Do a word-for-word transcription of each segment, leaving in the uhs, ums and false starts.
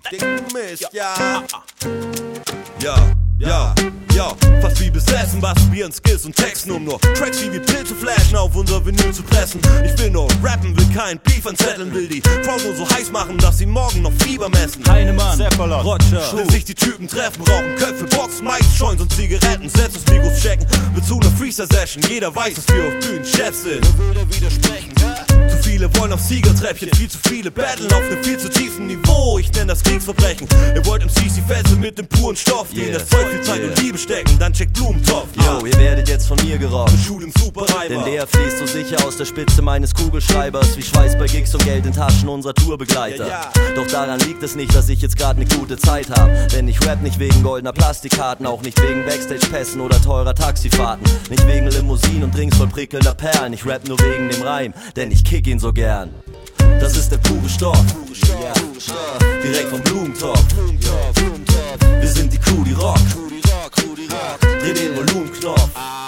dicken Mist, ja. Ja, ja, ja, fast wie besessen, basteln Skills und Texten, um nur Tracks wie Pilze flashen auf unser Vinyl zu pressen. Ich will nur rappen, will kein Beef anzetteln, will die Crowd nur so heiß machen, dass sie morgen noch Fieber messen. Heinemann, Seppala, Roger, will sich die Typen treffen, rauchen Köpfe, Boxen, Mics, Joints und Zigaretten, selbst uns Mikros checken, will zu einer Freestyle-Session, jeder weiß, dass wir auf Bühnen Chefs sind. wer würde widersprechen, Zu viele wollen auf Siegertreppchen, viel zu viele battlen auf einem viel zu tiefen Niveau. Ich nenn das Kriegsverbrechen. Ihr wollt im C C Fessel mit dem puren Stoff, die yeah, in das Zeug viel Zeit yeah. und Liebe stecken, dann checkt Blumentopf. Yo, ihr werdet jetzt von mir gerockt, Schul im Superreiber. Denn der fließt so sicher aus der Spitze meines Kugelschreibers wie Schweiß bei Gigs und Geld in Taschen unserer Tourbegleiter. Ja, ja. Doch daran liegt es nicht, dass ich jetzt grad ne gute Zeit hab. Denn ich rap nicht wegen goldener Plastikkarten, auch nicht wegen Backstage-Pässen oder teurer Taxifahrten, nicht wegen Limousinen und Drinks voll prickelnder Perlen. Ich rap nur wegen dem Reim, denn ich kick ihn so gern. Das ist der pure Stoff, ja. Direkt vom Blumentopf. Wir sind die Crew, die rockt. Dreh den Volumenknopf.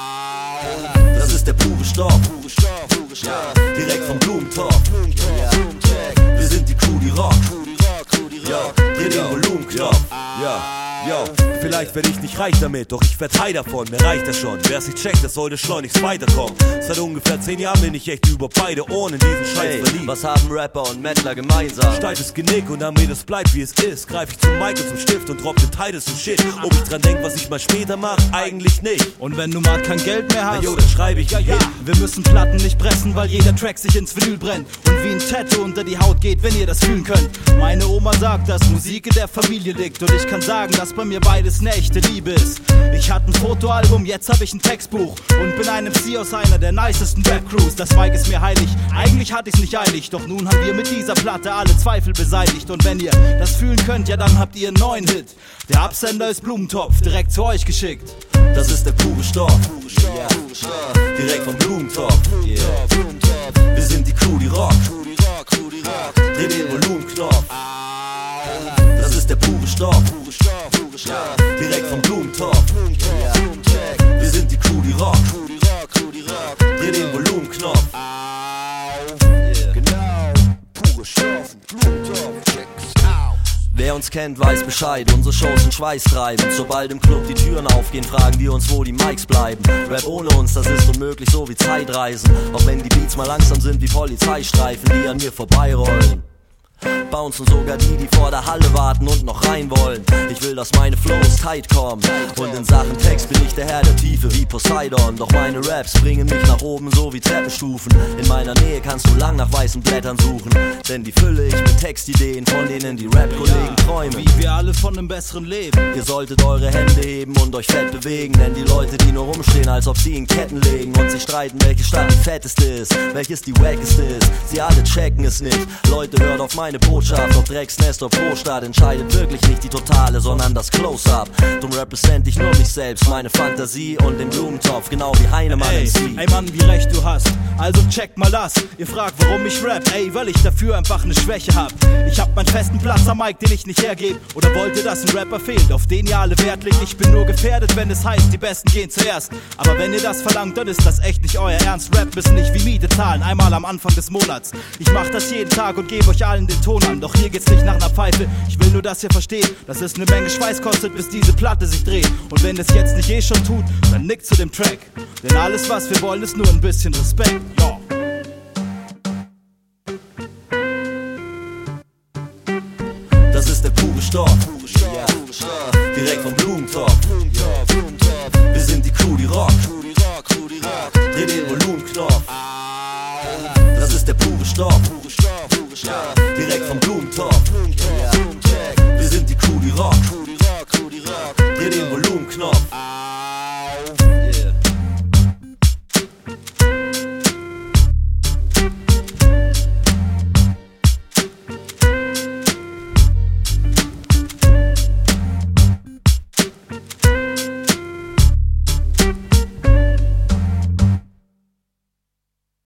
Das ist der pure Stoff, ja. Direkt vom Blumentopf. Wir sind die Crew, die rockt. Dreh den Volumenknopf. Ja. Yo, vielleicht werd ich nicht reich damit, doch ich werd high davon, mir reicht das schon. Wer's nicht checkt, das sollte schleunigst weiterkommen. Seit ungefähr zehn Jahren bin ich echt über beide Ohren in diesen Scheiß Hey, verliebt. was haben Rapper und Mettler gemeinsam? Steifes Genick und damit es bleibt wie es ist, greif ich zum Mic und zum Stift und drop den Titles und Shit. Ob ich dran denk, was ich mal später mach, eigentlich nicht. Und wenn du mal kein Geld mehr hast, na jo, dann schreibe ich ja, ja. Wir müssen Platten nicht pressen, weil jeder Track sich ins Vinyl brennt und wie ein Tattoo unter die Haut geht, wenn ihr das fühlen könnt. Meine Oma sagt, dass Musik in der Familie liegt und ich kann sagen, dass bei mir beides eine echte Liebe ist. Ich hatte ein Fotoalbum, jetzt hab ich ein Textbuch und bin ein M C aus einer der nicesten Rap-Crews. Das Mic ist mir heilig, eigentlich hatte ich's nicht eilig, doch nun haben wir mit dieser Platte alle Zweifel beseitigt. Und wenn ihr das fühlen könnt, ja dann habt ihr einen neuen Hit. Der Absender ist Blumentopf, direkt zu euch geschickt. Das ist der pure Stoff, ja. Direkt vom Blumentopf, yeah. Wir sind die Crew, die rockt. Dreh den Volumenknopf. Das ist der pure Stoff, ja. Direkt vom Blumentopf, yeah. Wir sind die Crew, die rockt. Dreh den Volumenknopf. Genau, pure Stoff, Blumentopf, check's out. Wer uns kennt, weiß Bescheid, unsere Shows sind schweißtreibend. Sobald im Club die Türen aufgehen, fragen wir uns, wo die Mics bleiben. Rap ohne uns, das ist unmöglich, so wie Zeitreisen. Auch wenn die Beats mal langsam sind wie Polizeistreifen, die an mir vorbeirollen. Bouncen sogar die, die vor der Halle warten und noch rein wollen. Ich will, dass meine Flows tight kommen. Und in Sachen Text bin ich der Herr der Tiefe wie Poseidon. Doch meine Raps bringen mich nach oben so wie Treppenstufen. In meiner Nähe kannst du lang nach weißen Blättern suchen, denn die fülle ich mit Textideen, von denen die Rap-Kollegen träumen. Wie wir alle von einem besseren Leben. Ihr solltet eure Hände heben und euch fett bewegen, denn die Leute, die nur rumstehen, als ob sie in Ketten legen und sich streiten, welche Stadt die fetteste ist, welches die wackeste ist, sie alle checken es nicht. Leute, hört auf meine Botschaft, doch Drecksnest auf Großstadt entscheidet wirklich nicht die Totale, sondern das Close-Up. Drum represent ich nur mich selbst, meine Fantasie und den Blumentopf, genau wie Heinemann ey, M C. Ey Mann, wie recht du hast, also check mal das. Ihr fragt, warum ich rap, ey, weil ich dafür einfach eine Schwäche hab. Ich hab meinen festen Platz am Mic, den ich nicht hergeb. Oder wollt ihr, dass ein Rapper fehlt, auf den ihr alle Wert legt? Ich bin nur gefährdet, wenn es heißt, die Besten gehen zuerst. Aber wenn ihr das verlangt, dann ist das echt nicht euer Ernst. Rap müssen nicht wie Miete zahlen, einmal am Anfang des Monats. Ich mach das jeden Tag und gebe euch allen den Ton an. Doch hier geht's nicht nach einer Pfeife, ich will nur, dass ihr versteht, dass es eine Menge Schweiß kostet, bis diese Platte sich dreht. Und wenn es jetzt nicht eh schon tut, dann nickt zu dem Track. Denn alles, was wir wollen, ist nur ein bisschen Respekt, ja. Das ist der pure Stoff, ja. Direkt vom Blumentopf, ja. Wir sind die Crew, die rockt. Dreh den Volumenknopf. Das ist der pure Stoff.